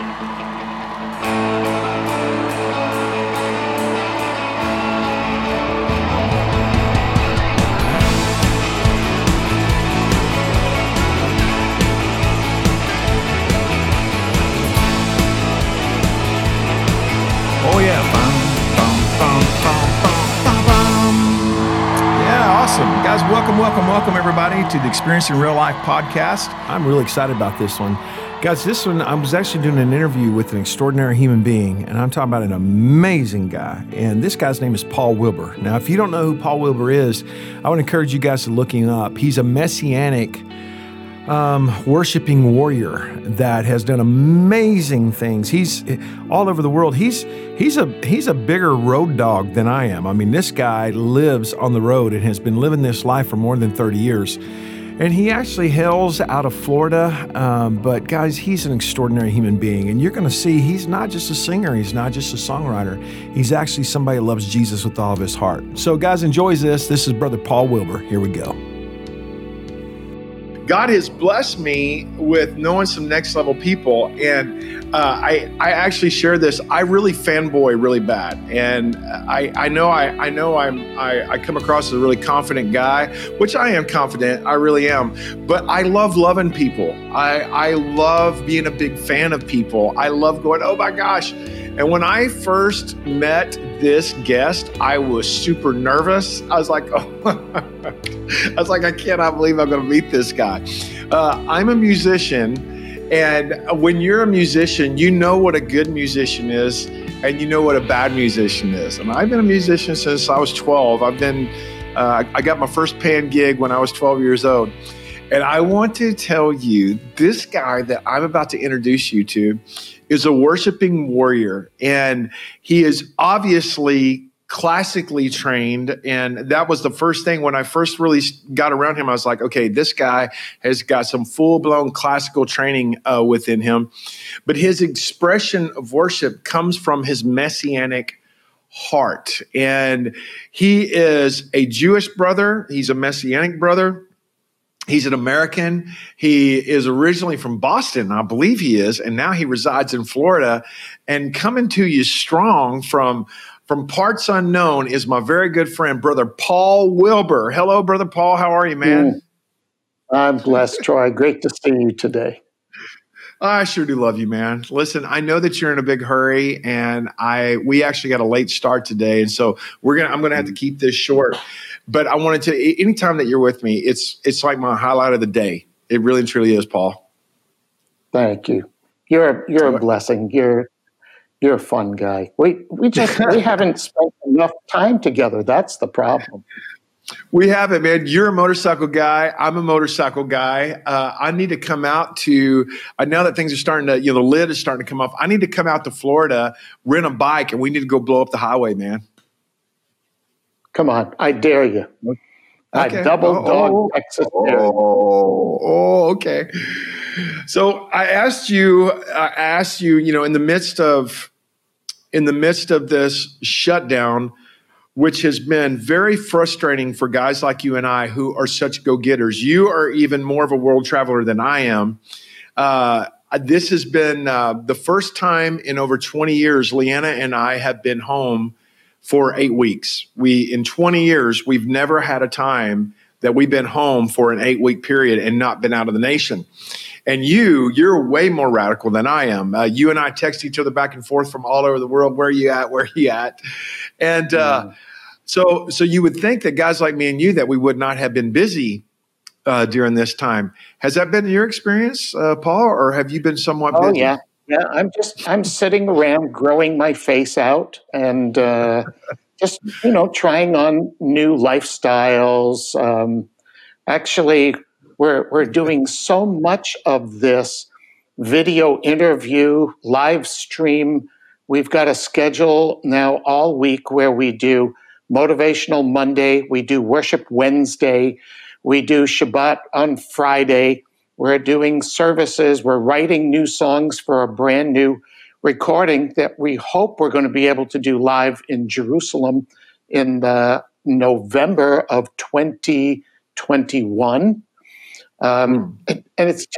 Oh yeah. Yeah, awesome. Guys, welcome everybody to the Experiencing Real Life podcast. I'm really excited about this one. Guys, this one, I was actually doing an interview with an extraordinary human being, and I'm talking about an amazing guy. And this guy's name is Paul Wilbur. Now, if you don't know who Paul Wilbur is, I would encourage you guys to look him up. He's a messianic worshiping warrior that has done amazing things. He's all over the world. He's a bigger road dog than I am. I mean, this guy lives on the road and has been living this life for more than 30 years. And he actually hails out of Florida. But guys, he's an extraordinary human being. And you're going to see he's not just a singer. He's not just a songwriter. He's actually somebody who loves Jesus with all of his heart. So guys, enjoy this. This is Brother Paul Wilbur. Here we go. God has blessed me with knowing some next level people, and I actually share this. I really fanboy really bad, and I know I come across as a really confident guy, which I am confident. I really am, but I love loving people. I love being a big fan of people. I love going, oh my gosh. And when I first met this guest, I was super nervous. I was like, I cannot believe I'm going to meet this guy. I'm a musician, and when you're a musician, you know what a good musician is, and you know what a bad musician is. And I've been a musician since I was 12. I got my first paying gig when I was 12 years old. And I want to tell you, this guy that I'm about to introduce you to is a worshiping warrior. And he is obviously classically trained. And that was the first thing when I first really got around him. I was like, okay, this guy has got some full-blown classical training within him. But his expression of worship comes from his messianic heart. And he is a Jewish brother. He's a messianic brother. He's an American. He is originally from Boston, I believe he is, and now he resides in Florida. And coming to you strong from parts unknown is my very good friend, Brother Paul Wilbur. Hello, Brother Paul. How are you, man? I'm blessed, Troy. Great to see you today. I sure do love you, man. Listen, I know that you're in a big hurry, and we actually got a late start today, and so I'm gonna have to keep this short. But I wanted to, anytime that you're with me, it's like my highlight of the day. It really and truly is, Paul. Thank you. You're a blessing. You're a fun guy. We haven't spent enough time together. That's the problem. We haven't, man. You're a motorcycle guy. I'm a motorcycle guy. I need to come out to, now that things are starting to, the lid is starting to come off. I need to come out to Florida, rent a bike, and we need to go blow up the highway, man. Come on, I dare you. Okay. I double dog Texas dare you. Okay. So I asked you, in the midst of this shutdown, which has been very frustrating for guys like you and I who are such go-getters. You are even more of a world traveler than I am. This has been the first time in over 20 years, Leanna and I have been home for 8 weeks. In 20 years, we've never had a time that we've been home for an 8-week period and not been out of the nation. And you're way more radical than I am. You and I text each other back and forth from all over the world. Where are you at? Where are you at? And so you would think that guys like me and you, that we would not have been busy during this time. Has that been your experience, Paul, or have you been somewhat busy? Oh, yeah. Yeah, I'm sitting around growing my face out and just, trying on new lifestyles. Actually, we're doing so much of this video interview, live stream. We've got a schedule now all week where we do Motivational Monday, we do Worship Wednesday, we do Shabbat on Friday. We're doing services. We're writing new songs for a brand new recording that we hope we're going to be able to do live in Jerusalem in the November of 2021. And it's just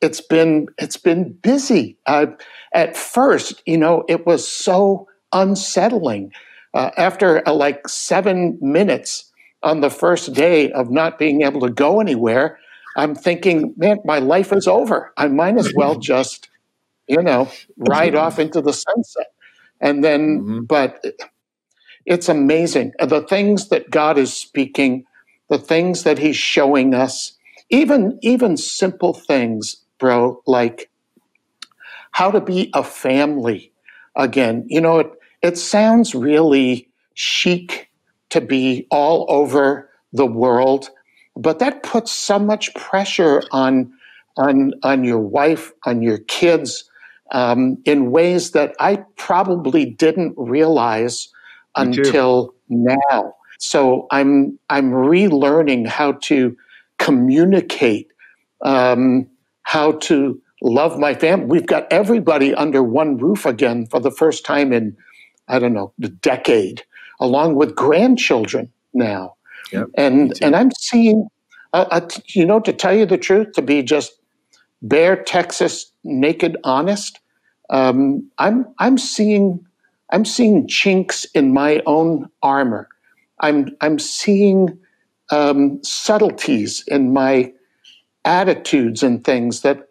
it's been busy. At first, it was so unsettling. After like 7 minutes on the first day of not being able to go anywhere, I'm thinking, man, my life is over. I might as well just, ride off into the sunset. And then, Mhm. but it's amazing. The things that God is speaking, the things that He's showing us, even simple things, bro, like how to be a family again. It sounds really chic to be all over the world, but that puts so much pressure on your wife, on your kids, in ways that I probably didn't realize Me too. until now. So I'm relearning how to communicate, how to love my family. We've got everybody under one roof again for the first time in, I don't know, a decade, along with grandchildren now. Yep. Me And too. I'm seeing, to tell you the truth, to be just bare Texas naked honest, I'm seeing chinks in my own armor. I'm seeing subtleties in my attitudes and things that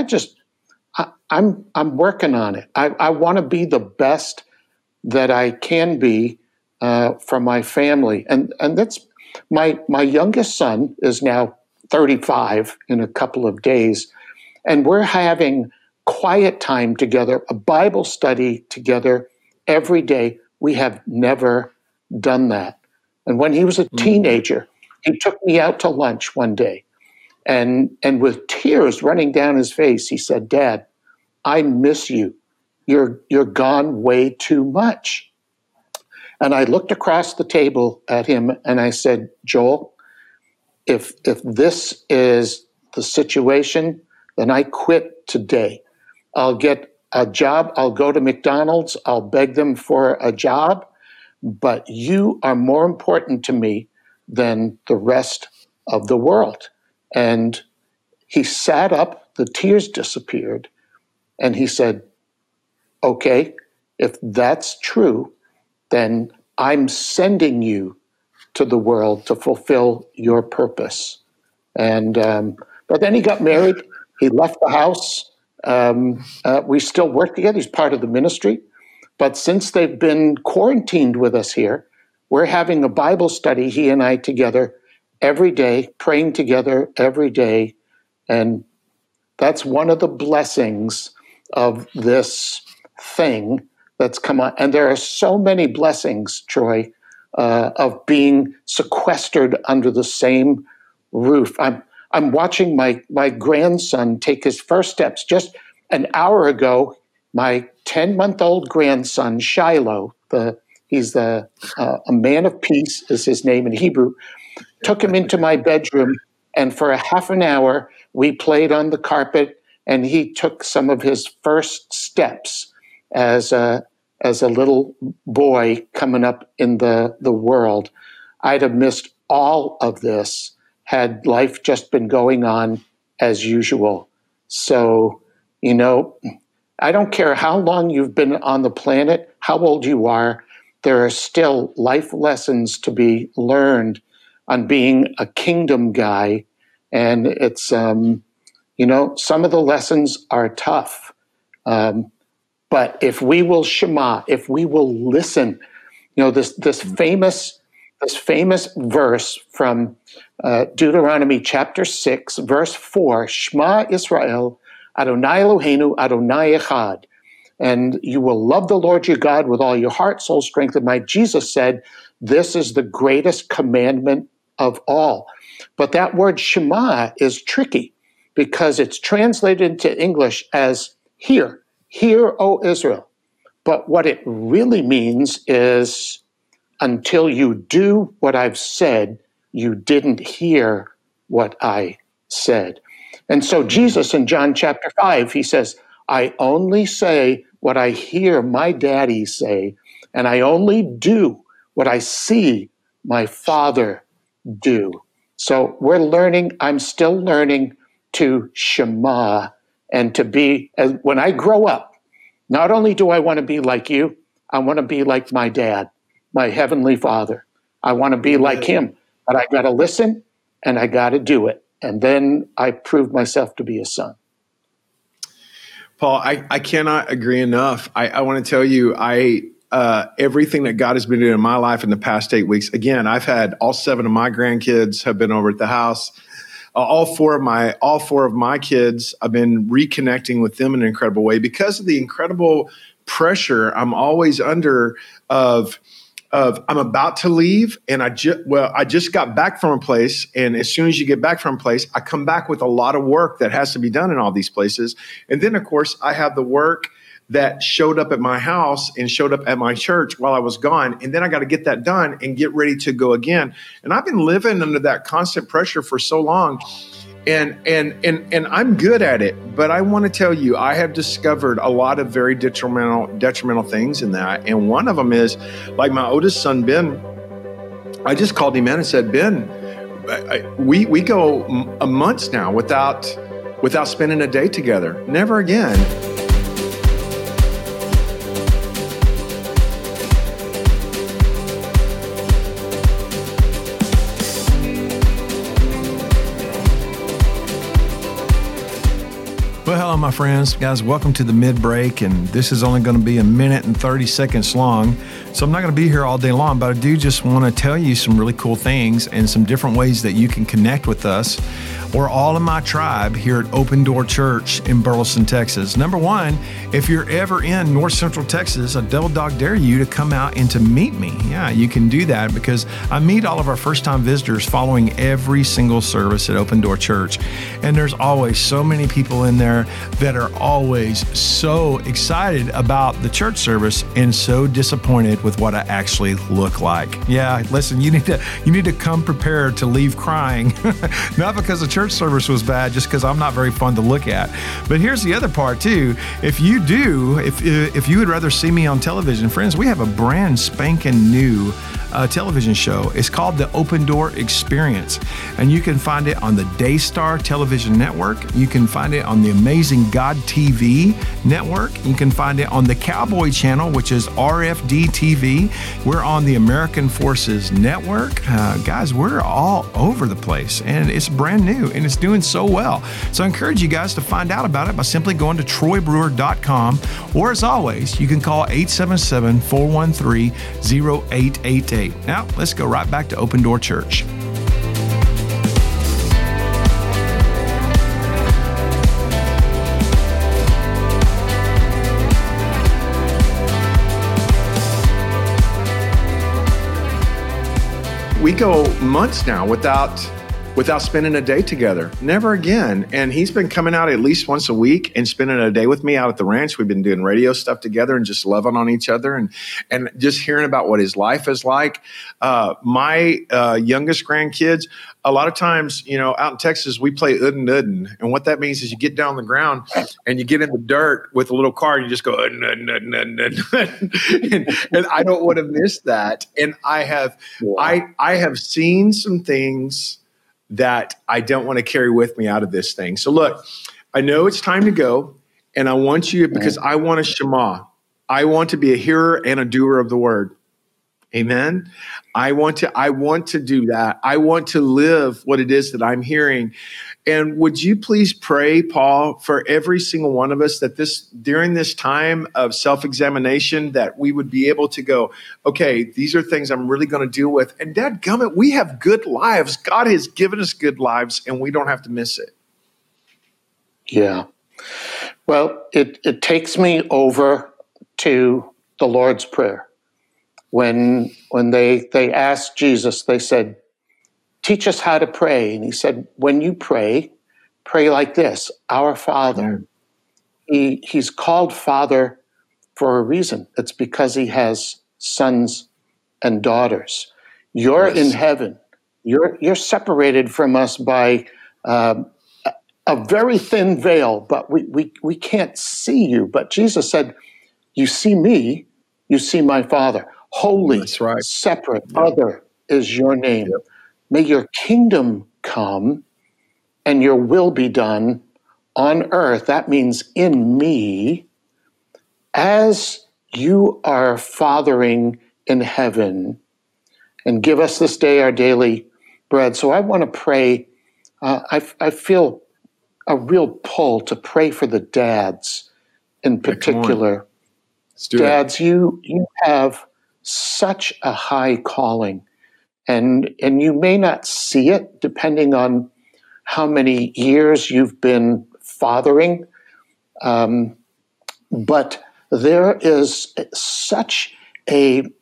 I'm working on it. I want to be the best that I can be for my family, and that's my youngest son is now 35 in a couple of days, and we're having quiet time together, a Bible study together every day. We have never done that. And when he was a Mhm. teenager, he took me out to lunch one day, and with tears running down his face, he said, "Dad, I miss you. You're gone way too much." And I looked across the table at him and I said, "Joel, if this is the situation, then I quit today. I'll get a job. I'll go to McDonald's. I'll beg them for a job. But you are more important to me than the rest of the world." And he sat up, the tears disappeared, and he said, "Okay, if that's true, then I'm sending you to the world to fulfill your purpose." And but then he got married. He left the house. We still work together. He's part of the ministry. But since they've been quarantined with us here, we're having a Bible study, he and I together, every day, praying together every day. And that's one of the blessings of this thing that's come on. And there are so many blessings, Troy, of being sequestered under the same roof. I'm watching my grandson take his first steps. Just an hour ago, my 10-month-old grandson, Shiloh, he's a man of peace is his name in Hebrew, took him into my bedroom, and for a half an hour, we played on the carpet, and he took some of his first steps as a little boy coming up in the world. I'd have missed all of this had life just been going on as usual. So, I don't care how long you've been on the planet, how old you are, there are still life lessons to be learned on being a kingdom guy. And it's, some of the lessons are tough. But if we will shema, if we will listen, this famous verse from Deuteronomy chapter 6, verse 4, Shema Israel, Adonai Eloheinu, Adonai Echad. And you will love the Lord your God with all your heart, soul, strength, and might. Jesus said, this is the greatest commandment of all. But that word Shema is tricky because it's translated into English as hear, O Israel. But what it really means is until you do what I've said, you didn't hear what I said. And so Jesus in John chapter 5, he says, I only say what I hear my daddy say, and I only do what I see my Father do. So we're learning, I'm still learning to Shema and to be, as when I grow up, not only do I want to be like you, I want to be like my dad, my heavenly Father. I want to be like him, but I got to listen and I got to do it. And then I proved myself to be a son. Paul, I cannot agree enough. I want to tell you, everything that God has been doing in my life in the past 8 weeks. Again, I've had all 7 of my grandkids have been over at the house. All four of my kids, I've been reconnecting with them in an incredible way because of the incredible pressure I'm always under of I'm about to leave, and I just got back from a place, and as soon as you get back from a place, I come back with a lot of work that has to be done in all these places. And then, of course, I have the work that showed up at my house and showed up at my church while I was gone. And then I got to get that done and get ready to go again. And I've been living under that constant pressure for so long. And I'm good at it, but I want to tell you, I have discovered a lot of very detrimental things in that. And one of them is, like my oldest son, Ben, I just called him in and said, Ben, we go months now without spending a day together. Never again. Well, hello, my friends. Guys, welcome to the mid-break, and this is only going to be 1 minute and 30 seconds long, so I'm not going to be here all day long, but I do just want to tell you some really cool things and some different ways that you can connect with us or all of my tribe here at Open Door Church in Burleson, Texas. Number one, if you're ever in North Central Texas, I double dog dare you to come out and to meet me. Yeah, you can do that because I meet all of our first-time visitors following every single service at Open Door Church, and there's always so many people in there that are always so excited about the church service and so disappointed with what I actually look like. Yeah, listen, you need to come prepared to leave crying, not because the church service was bad, just because I'm not very fun to look at. But here's the other part too. If you would rather see me on television, friends, we have a brand spanking new television show. It's called The Open Door Experience, and you can find it on the Daystar Television Network. You can find it on the Amazing God TV network. You can find it on the Cowboy Channel, which is RFD TV. We're on the American Forces Network. Guys, we're all over the place, and it's brand new, and it's doing so well. So I encourage you guys to find out about it by simply going to troybrewer.com, or as always, you can call 877-413-0888. Now, let's go right back to Open Door Church. We go months now without spending a day together. Never again. And he's been coming out at least once a week and spending a day with me out at the ranch. We've been doing radio stuff together and just loving on each other and just hearing about what his life is like. My youngest grandkids, a lot of times, out in Texas, we play Udden Udden. And what that means is you get down on the ground and you get in the dirt with a little car and you just go, Udden Udden Udden Udden. And I don't want to miss that. And I have seen some things that I don't want to carry with me out of this thing. So look, I know it's time to go, and I want you, because I want a Shema. I want to be a hearer and a doer of the word. Amen. I want to do that. I want to live what it is that I'm hearing. And would you please pray, Paul, for every single one of us that during this time of self-examination, that we would be able to go, okay, these are things I'm really going to deal with. And dadgummit, we have good lives. God has given us good lives, and we don't have to miss it. Yeah. Well, it takes me over to the Lord's Prayer. When they asked Jesus, they said, teach us how to pray. And he said, when you pray like this, Our Father. He's called Father for a reason. It's because he has sons and daughters. You're in heaven. You're separated from us by a very thin veil, but we can't see you. But Jesus said, you see me, you see my Father. Holy, separate, other is your name. Yep. May your kingdom come and your will be done on earth, that means in me, as you are fathering in heaven. And give us this day our daily bread. So I want to pray. I feel a real pull to pray for the dads in particular. Let's do Dads, you have such a high calling, and you may not see it depending on how many years you've been fathering, but there is such an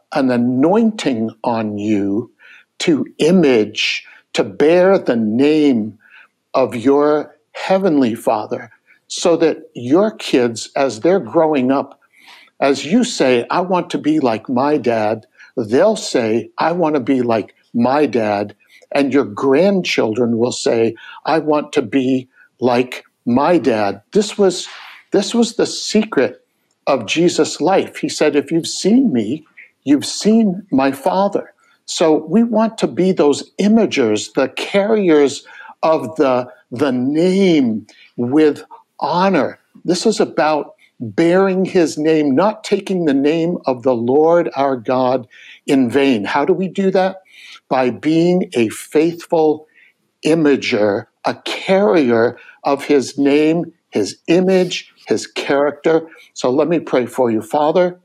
anointing on you to image, to bear the name of your heavenly Father, so that your kids, as they're growing up, as you say, I want to be like my dad, they'll say, I want to be like my dad, and your grandchildren will say, I want to be like my dad. This was the secret of Jesus' life. He said, if you've seen me, you've seen my Father. So we want to be those imagers, the carriers of the name with honor. This is about bearing his name, not taking the name of the Lord our God in vain. How do we do that? By being a faithful imager, a carrier of his name, his image, his character. So let me pray for you. Father,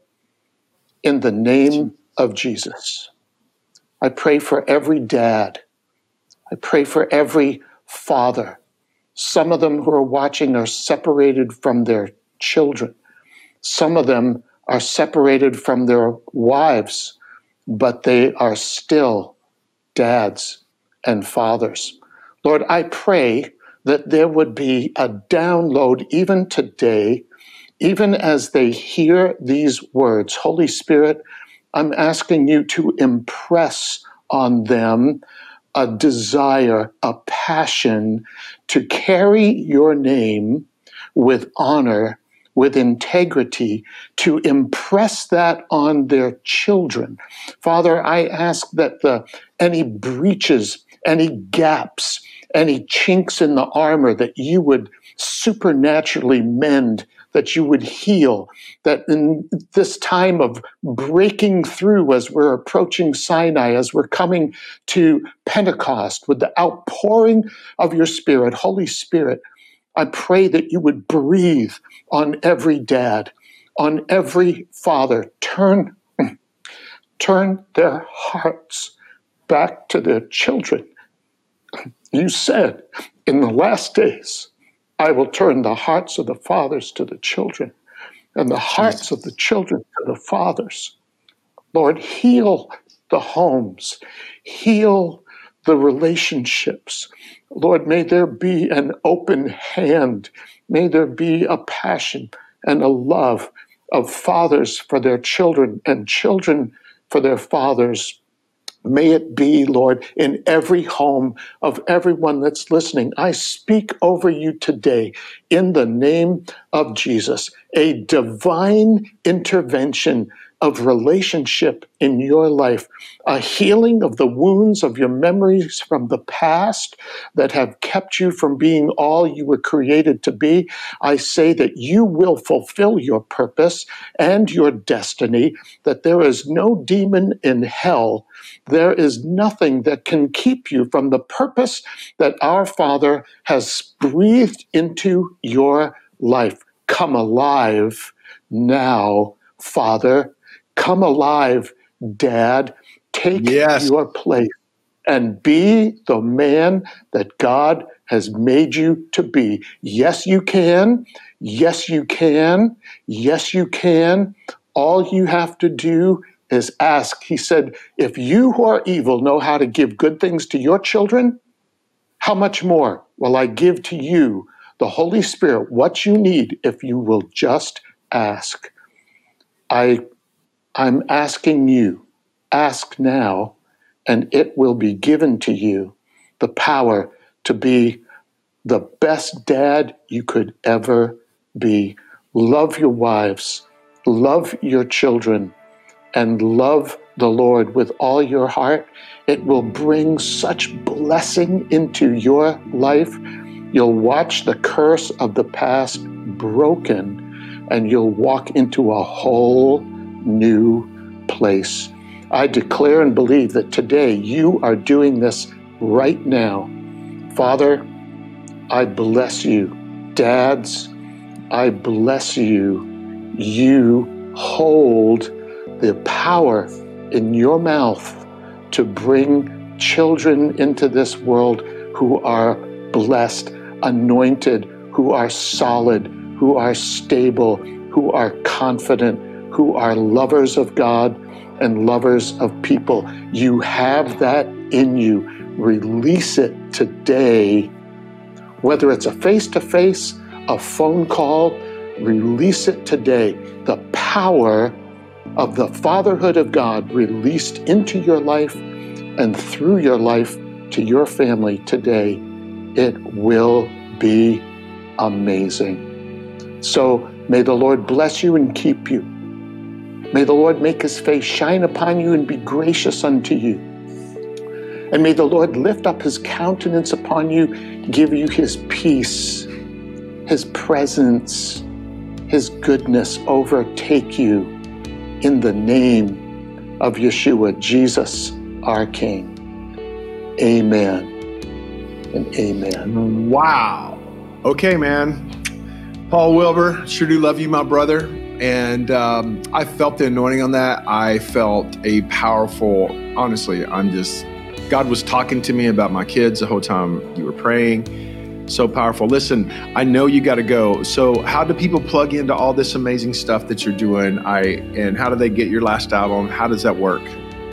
in the name of Jesus, I pray for every dad. I pray for every father. Some of them who are watching are separated from their children. Some of them are separated from their wives, but they are still dads and fathers. Lord, I pray that there would be a download even today, even as they hear these words. Holy Spirit, I'm asking you to impress on them a desire, a passion to carry your name with honor, with integrity, to impress that on their children. Father, I ask that any breaches, any gaps, any chinks in the armor, that you would supernaturally mend, that you would heal, that in this time of breaking through as we're approaching Sinai, as we're coming to Pentecost with the outpouring of your Spirit, Holy Spirit, I pray that you would breathe on every dad, on every father. Turn their hearts back to their children. You said, in the last days, I will turn the hearts of the fathers to the children and the hearts of the children to the fathers. Lord, heal the homes, heal the relationships. Lord, may there be an open hand. May there be a passion and a love of fathers for their children and children for their fathers. May it be, Lord, in every home of everyone that's listening. I speak over you today in the name of Jesus, a divine intervention of relationship in your life, a healing of the wounds of your memories from the past that have kept you from being all you were created to be. I say that you will fulfill your purpose and your destiny, that there is no demon in hell. There is nothing that can keep you from the purpose that our Father has breathed into your life. Come alive now, Father. Come alive, Dad. Take your place and be the man that God has made you to be. Yes, you can. Yes, you can. Yes, you can. All you have to do is ask. He said, if you who are evil know how to give good things to your children, how much more will I give to you, the Holy Spirit, what you need if you will just ask? I'm asking you, ask now, and it will be given to you the power to be the best dad you could ever be. Love your wives, love your children, and love the Lord with all your heart. It will bring such blessing into your life. You'll watch the curse of the past broken, and you'll walk into a whole new place. I declare and believe that today you are doing this right now. Father, I bless you. Dads, I bless you. You hold the power in your mouth to bring children into this world who are blessed, anointed, who are solid, who are stable, who are confident, who are lovers of God and lovers of people. You have that in you. Release it today. Whether it's a face-to-face, a phone call, release it today. The power of the fatherhood of God released into your life and through your life to your family today. It will be amazing. So may the Lord bless you and keep you. May the Lord make his face shine upon you and be gracious unto you. And may the Lord lift up his countenance upon you, give you his peace, his presence, his goodness overtake you in the name of Yeshua, Jesus, our King. Amen and amen. Wow. Okay, man. Paul Wilbur, sure do love you, my brother. And I felt the anointing on that. I felt a powerful, honestly, God was talking to me about my kids the whole time you were praying. So powerful. Listen, I know you got to go. So how do people plug into all this amazing stuff that you're doing? And how do they get your last album? How does that work?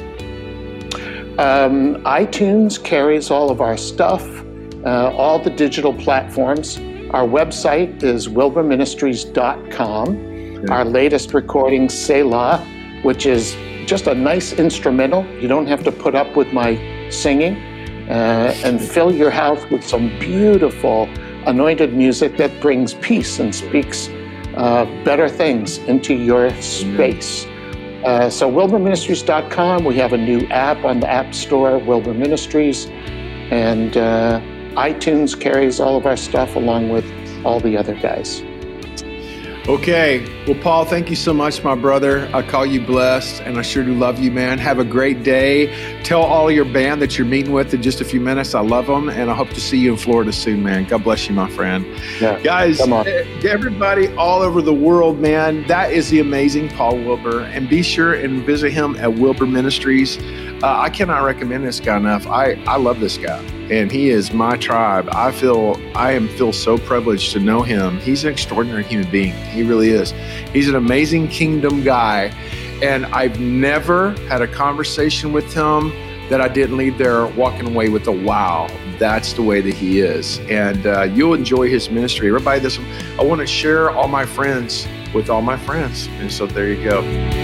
iTunes carries all of our stuff, all the digital platforms. Our website is wilburministries.com. Yeah. Our latest recording, Selah, which is just a nice instrumental. You don't have to put up with my singing, and fill your house with some beautiful anointed music that brings peace and speaks better things into your space. So wilburministries.com. We have a new app on the App Store, Wilbur Ministries, and iTunes carries all of our stuff along with all the other guys. Okay. Well, Paul, thank you so much, my brother. I call you blessed, and I sure do love you, man. Have a great day. Tell all of your band that you're meeting with in just a few minutes I love them, and I hope to see you in Florida soon, man. God bless you, my friend. Yeah, guys, everybody all over the world, man, that is the amazing Paul Wilbur. And be sure and visit him at Wilbur Ministries. I cannot recommend this guy enough. I love this guy, and he is my tribe. I feel so privileged to know him. He's an extraordinary human being. He really is. He's an amazing kingdom guy, and I've never had a conversation with him that I didn't leave there walking away with a wow. That's the way that he is, and you'll enjoy his ministry. Everybody, I want to share all my friends with all my friends, and so there you go.